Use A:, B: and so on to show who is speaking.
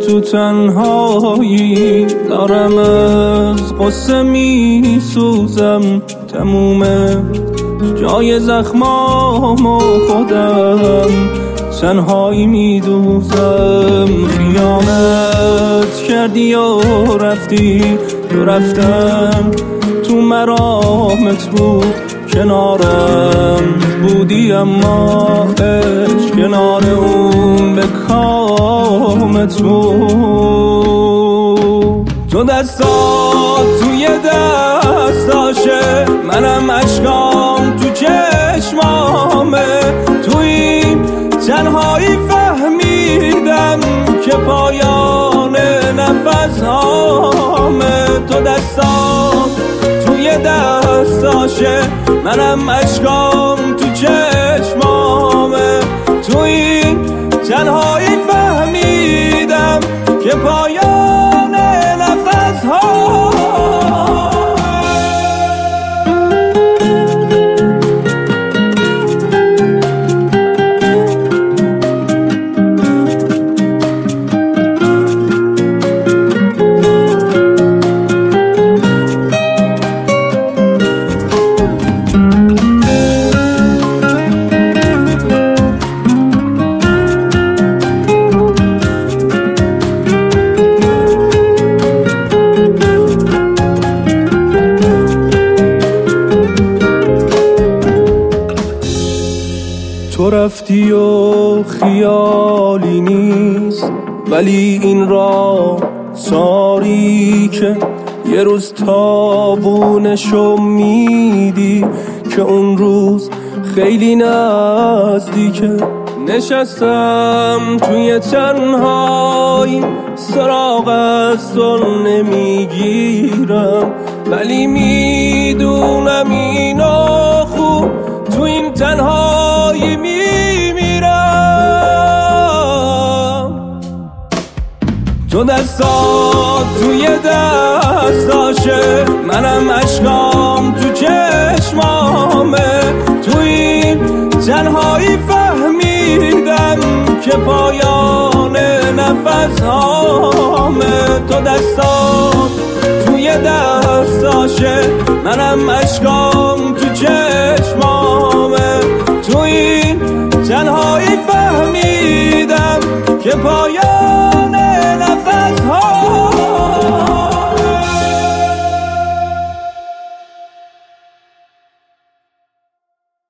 A: تو تنهایی دارم از قصه می سوزم، تمومه جای زخمامو خودم تنهایی می دوزم. خیانت کردی و رفتی و رفتم تو مرامت بود، کنارم بودی اما عشق کنار اون به کامت بود. تو دستات توی دستاشه، منم اشکام تو چشمامه، توی تنهایی فهمیدم که پایان نفس هامه. تو دستات توی دستاشه، منم اشکام تو چشمامه، توی تنهایی فهمیدم که پایان نفس هامه. تو رفتی و خیالی نیست، ولی این را تاریکه. یه روز تابونشو میدی که اون روز خیلی نزدیکه. نشستم توی تنهایی، سراغ از تو نمیگیرم، ولی میدونم اینو خوب تو این تنهایی میمیرم. تو دستات توی دستاشه، منم اشکام تو چشمامه، توی تنهایی فهمیدم که پایان نفس هامه. تو دستات توی دستاشه، منم اشکام تو چشمامه، توی تنهایی فهمیدم که پایان